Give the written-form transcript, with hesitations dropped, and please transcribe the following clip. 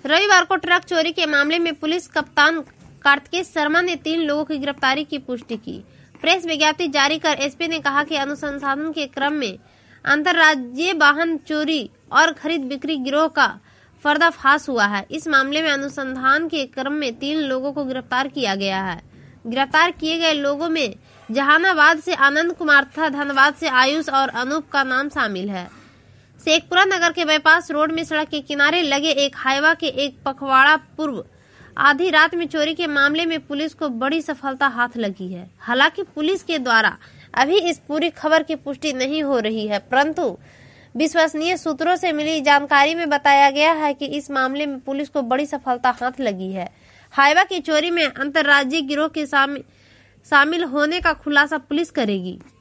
रविवार को ट्रक चोरी के मामले में पुलिस कप्तान कार्तिकेय शर्मा ने 3 लोगों की गिरफ्तारी की पुष्टि की। प्रेस विज्ञप्ति जारी कर एसपी ने कहा कि अनुसंधान के क्रम में अंतर्राज्यीय वाहन चोरी और खरीद बिक्री गिरोह का पर्दाफाश हुआ है। इस मामले में अनुसंधान के क्रम में 3 लोगों को गिरफ्तार किया गया है। गिरफ्तार किए गए लोगों में जहानाबाद से आनंद कुमार तथा धनबाद से आयुष और अनूप का नाम शामिल है। शेखपुरा नगर के बाईपास रोड में सड़क के किनारे लगे एक हाईवा के एक पखवाड़ा पूर्व आधी रात में चोरी के मामले में पुलिस को बड़ी सफलता हाथ लगी है। हालांकि पुलिस के द्वारा अभी इस पूरी खबर की पुष्टि नहीं हो रही है, परंतु विश्वसनीय सूत्रों से मिली जानकारी में बताया गया है कि इस मामले में पुलिस को बड़ी सफलता हाथ लगी है। हाईवा की चोरी में अंतर्राज्यीय गिरोह के शामिल होने का खुलासा पुलिस करेगी।